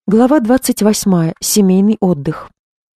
Глава 28. Семейный отдых.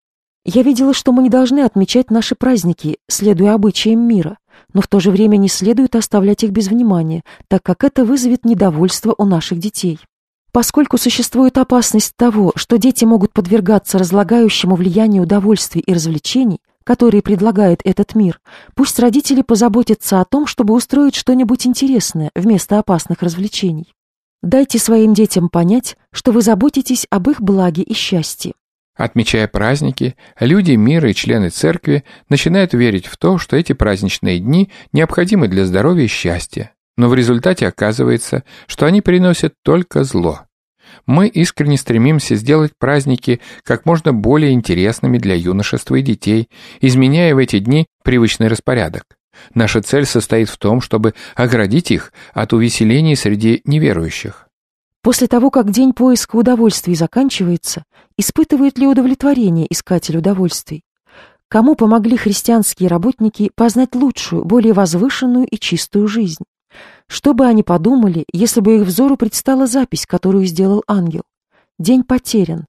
Я видела, что мы не должны отмечать наши праздники, следуя обычаям мира, но в то же время не следует оставлять их без внимания, так как это вызовет недовольство у наших детей. Поскольку существует опасность того, что дети могут подвергаться разлагающему влиянию удовольствий и развлечений, которые предлагает этот мир, пусть родители позаботятся о том, чтобы устроить что-нибудь интересное вместо опасных развлечений. Дайте своим детям понять, что вы заботитесь об их благе и счастье. Отмечая праздники, люди мира и члены церкви начинают верить в то, что эти праздничные дни необходимы для здоровья и счастья, но в результате оказывается, что они приносят только зло. Мы искренне стремимся сделать праздники как можно более интересными для юношества и детей, изменяя в эти дни привычный распорядок. Наша цель состоит в том, чтобы оградить их от увеселений среди неверующих. После того, как день поиска удовольствий заканчивается, испытывает ли удовлетворение искатель удовольствий? Кому помогли христианские работники познать лучшую, более возвышенную и чистую жизнь? Что бы они подумали, если бы их взору предстала запись, которую сделал ангел? День потерян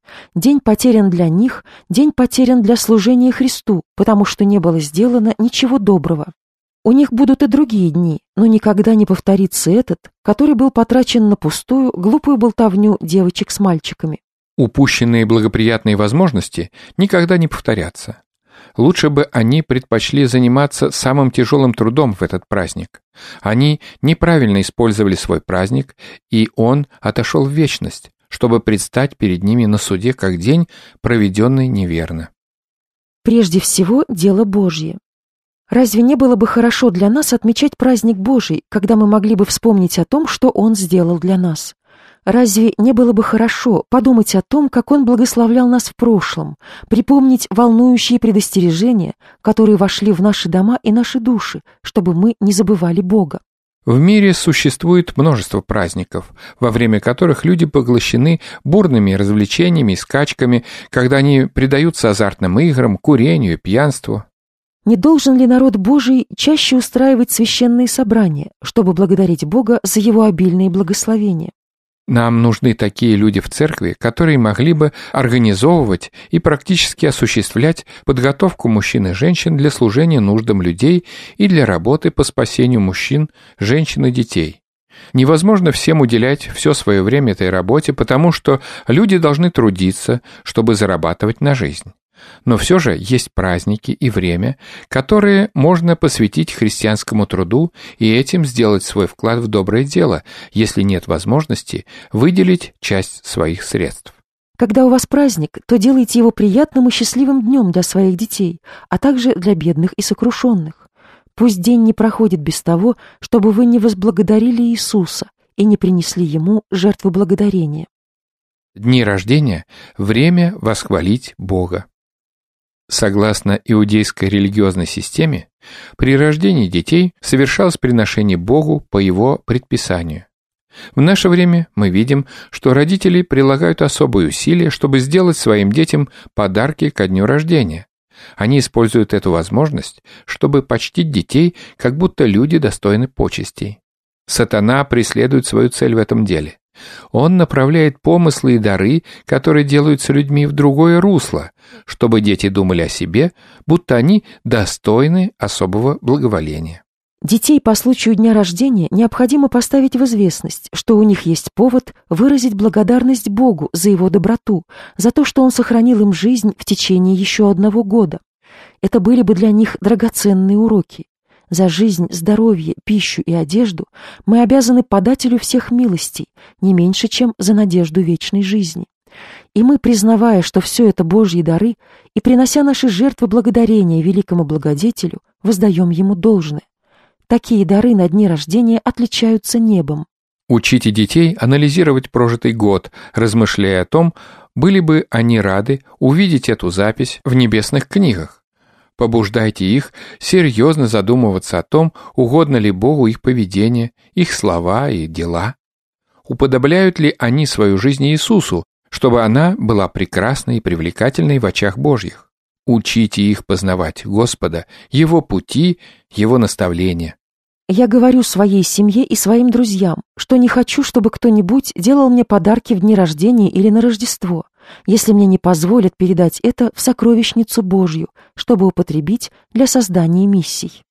для них, день потерян для служения Христу, потому что не было сделано ничего доброго. У них будут и другие дни, но никогда не повторится этот, который был потрачен на пустую, глупую болтовню девочек с мальчиками. Упущенные благоприятные возможности никогда не повторятся. Лучше бы они предпочли заниматься самым тяжелым трудом в этот праздник. Они неправильно использовали свой праздник, и он отошел в вечность, чтобы предстать перед ними на суде как день, проведенный неверно. Прежде всего, дело Божье. Разве не было бы хорошо для нас отмечать праздник Божий, когда мы могли бы вспомнить о том, что Он сделал для нас? Разве не было бы хорошо подумать о том, как Он благословлял нас в прошлом, припомнить волнующие предостережения, которые вошли в наши дома и наши души, чтобы мы не забывали Бога? В мире существует множество праздников, во время которых люди поглощены бурными развлечениями и скачками, когда они предаются азартным играм, курению и пьянству. Не должен ли народ Божий чаще устраивать священные собрания, чтобы благодарить Бога за Его обильные благословения? Нам нужны такие люди в церкви, которые могли бы организовывать и практически осуществлять подготовку мужчин и женщин для служения нуждам людей и для работы по спасению мужчин, женщин и детей. Невозможно всем уделять все свое время этой работе, потому что люди должны трудиться, чтобы зарабатывать на жизнь. Но все же есть праздники и время, которые можно посвятить христианскому труду и этим сделать свой вклад в доброе дело, если нет возможности выделить часть своих средств. Когда у вас праздник, то делайте его приятным и счастливым днем для своих детей, а также для бедных и сокрушенных. Пусть день не проходит без того, чтобы вы не возблагодарили Иисуса и не принесли Ему жертву благодарения. Дни рождения – время восхвалить Бога. Согласно иудейской религиозной системе, при рождении детей совершалось приношение Богу по Его предписанию. В наше время мы видим, что родители прилагают особые усилия, чтобы сделать своим детям подарки ко дню рождения. Они используют эту возможность, чтобы почтить детей, как будто люди достойны почестей. Сатана преследует свою цель в этом деле. Он направляет помыслы и дары, которые делаются людьми, в другое русло, чтобы дети думали о себе, будто они достойны особого благоволения. Детей по случаю дня рождения необходимо поставить в известность, что у них есть повод выразить благодарность Богу за Его доброту, за то, что Он сохранил им жизнь в течение еще 1 года. Это были бы для них драгоценные уроки. За жизнь, здоровье, пищу и одежду мы обязаны подателю всех милостей, не меньше, чем за надежду вечной жизни. И мы, признавая, что все это Божьи дары, и принося наши жертвы благодарения великому благодетелю, воздаем Ему должное. Такие дары на дне рождения отличаются небом. Учите детей анализировать прожитый год, размышляя о том, были бы они рады увидеть эту запись в небесных книгах. Побуждайте их серьезно задумываться о том, угодно ли Богу их поведение, их слова и дела. Уподобляют ли они свою жизнь Иисусу, чтобы она была прекрасной и привлекательной в очах Божьих? Учите их познавать Господа, Его пути, Его наставления. Я говорю своей семье и своим друзьям, что не хочу, чтобы кто-нибудь делал мне подарки в дни рождения или на Рождество, если мне не позволят передать это в сокровищницу Божью, чтобы употребить для создания миссий.